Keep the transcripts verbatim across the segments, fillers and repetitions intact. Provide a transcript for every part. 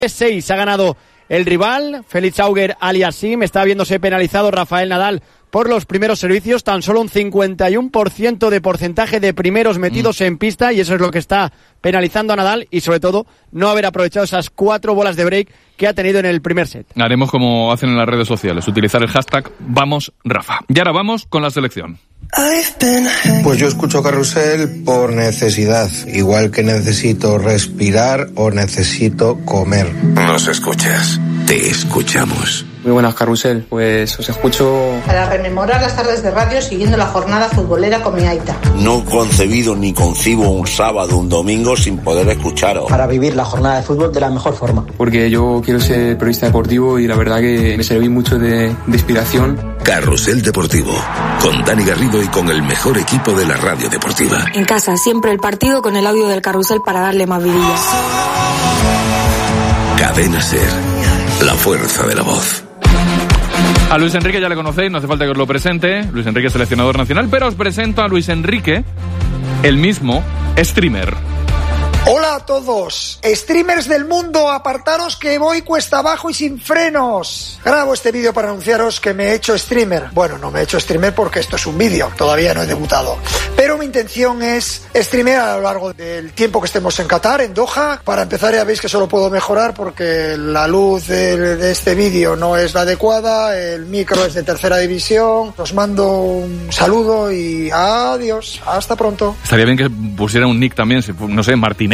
seis ha ganado el rival, Felix Auger Aliassime. Está viéndose penalizado Rafael Nadal por los primeros servicios, tan solo un cincuenta y uno por ciento de porcentaje de primeros metidos mm. en pista, y eso es lo que está penalizando a Nadal, y sobre todo no haber aprovechado esas cuatro bolas de break que ha tenido en el primer set. Haremos como hacen en las redes sociales, utilizar el hashtag Vamos Rafa. Y ahora vamos con la selección. Pues yo escucho Carrusel por necesidad, igual que necesito respirar o necesito comer. Nos escuchas, te escuchamos. Muy buenas, Carrusel, pues os escucho para rememorar las tardes de radio siguiendo la jornada futbolera con mi aita. No concebido ni concibo un sábado, un domingo sin poder escucharos. Para vivir la jornada de fútbol de la mejor forma. Porque yo quiero ser periodista deportivo y la verdad que me serví mucho de, de inspiración. Carrusel Deportivo, con Dani Garrido y con el mejor equipo de la radio deportiva. En casa, siempre el partido con el audio del Carrusel para darle más vidilla. Cadena Ser, la fuerza de la voz. A Luis Enrique ya le conocéis, no hace falta que os lo presente. Luis Enrique es seleccionador nacional, pero os presento a Luis Enrique, el mismo streamer. Hola a todos, streamers del mundo, apartaros que voy cuesta abajo y sin frenos. Grabo este vídeo para anunciaros que me he hecho streamer. Bueno, no me he hecho streamer porque esto es un vídeo, todavía no he debutado. Pero mi intención es streamear a lo largo del tiempo que estemos en Qatar, en Doha. Para empezar ya veis que solo puedo mejorar porque la luz de, de este vídeo no es la adecuada, el micro es de tercera división. Os mando un saludo y adiós, hasta pronto. Estaría bien que pusiera un nick también, no sé, Martín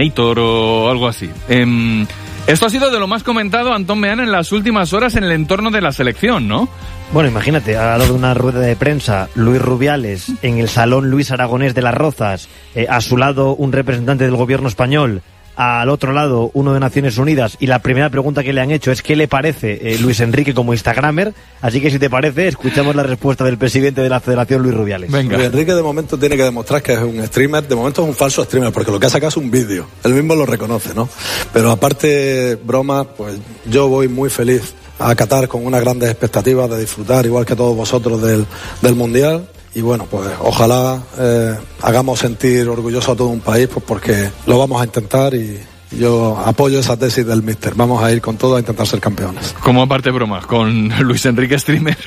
o algo así. Eh, esto ha sido de lo más comentado, Antón Meana, en las últimas horas en el entorno de la selección, ¿no? Bueno, imagínate, ha dado de una rueda de prensa Luis Rubiales en el Salón Luis Aragonés de Las Rozas, eh, a su lado un representante del gobierno español, al otro lado uno de Naciones Unidas, y la primera pregunta que le han hecho es ¿qué le parece eh, Luis Enrique como instagramer? Así que si te parece, escuchamos la respuesta del presidente de la Federación, Luis Rubiales. Venga. Luis Enrique de momento tiene que demostrar que es un streamer, de momento es un falso streamer, porque lo que ha sacado es un vídeo, él mismo lo reconoce, ¿no? Pero aparte, broma, pues yo voy muy feliz a Qatar con unas grandes expectativas de disfrutar, igual que todos vosotros, del, del Mundial. Y bueno, pues ojalá eh, hagamos sentir orgulloso a todo un país, pues porque lo vamos a intentar, y yo apoyo esa tesis del míster. Vamos a ir con todo a intentar ser campeones. Como aparte bromas, con Luis Enrique streamer,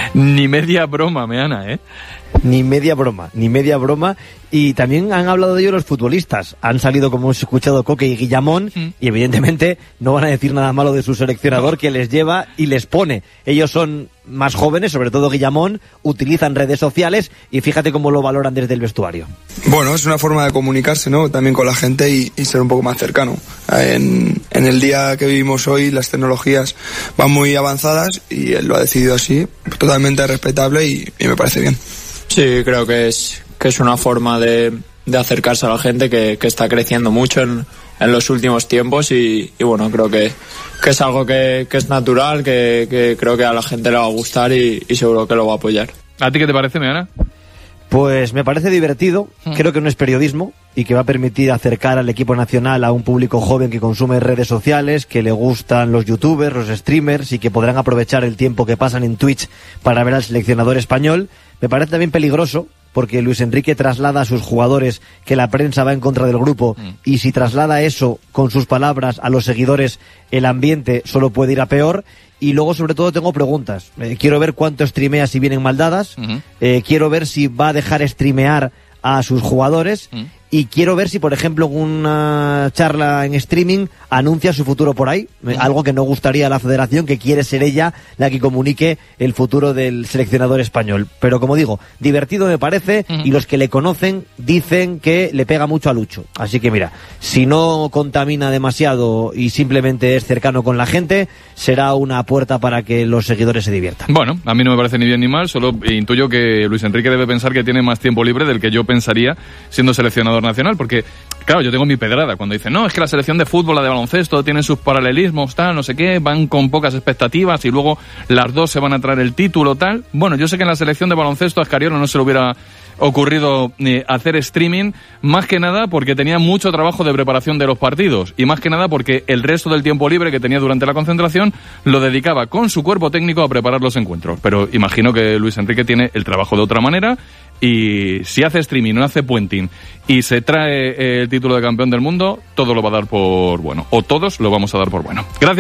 ni media broma, Meana, ¿eh? Ni media broma, ni media broma. Y también han hablado de ello los futbolistas. Han salido, como hemos escuchado, Coque y Guillamón, mm. y evidentemente no van a decir nada malo de su seleccionador, no. que les lleva y les pone. Ellos son más jóvenes, sobre todo Guillamón, utilizan redes sociales, y fíjate cómo lo valoran desde el vestuario. Bueno, es una forma de comunicarse, ¿no? También con la gente y, y ser un poco más cercano. En, en el día que vivimos hoy, las tecnologías van muy avanzadas y él lo ha decidido así, totalmente respetable, y, y me parece bien. Sí, creo que es que es una forma de, de acercarse a la gente que, que está creciendo mucho en, en los últimos tiempos, y, y bueno, creo que, que es algo que, que es natural, que, que creo que a la gente le va a gustar, y, y seguro que lo va a apoyar. ¿A ti qué te parece, Meana? Pues me parece divertido, mm. creo que no es periodismo y que va a permitir acercar al equipo nacional a un público joven que consume redes sociales, que le gustan los youtubers, los streamers, y que podrán aprovechar el tiempo que pasan en Twitch para ver al seleccionador español. Me parece también peligroso porque Luis Enrique traslada a sus jugadores que la prensa va en contra del grupo, mm. y si traslada eso con sus palabras a los seguidores, el ambiente solo puede ir a peor. Y luego, sobre todo, tengo preguntas. Eh, quiero ver cuánto streamea si vienen mal dadas. Uh-huh. Eh, quiero ver si va a dejar streamear a sus jugadores. Uh-huh. Y quiero ver si, por ejemplo, en una charla en streaming anuncia su futuro por ahí. Uh-huh. Algo que no gustaría a la federación, que quiere ser ella la que comunique el futuro del seleccionador español. Pero, como digo, divertido me parece, uh-huh. y los que le conocen dicen que le pega mucho a Lucho. Así que, mira, si no contamina demasiado y simplemente es cercano con la gente, será una puerta para que los seguidores se diviertan. Bueno, a mí no me parece ni bien ni mal, solo intuyo que Luis Enrique debe pensar que tiene más tiempo libre del que yo pensaría siendo seleccionador nacional, porque claro, yo tengo mi pedrada cuando dice no, es que la selección de fútbol, la de baloncesto, tienen sus paralelismos, tal, no sé qué, van con pocas expectativas y luego las dos se van a traer el título, tal. Bueno, yo sé que en la selección de baloncesto a Escariolo no se le hubiera ocurrido eh, hacer streaming, más que nada porque tenía mucho trabajo de preparación de los partidos, y más que nada porque el resto del tiempo libre que tenía durante la concentración lo dedicaba con su cuerpo técnico a preparar los encuentros. Pero imagino que Luis Enrique tiene el trabajo de otra manera, y si hace streaming, no hace puenting y se trae el título de campeón del mundo, todo lo va a dar por bueno, o todos lo vamos a dar por bueno. Gracias.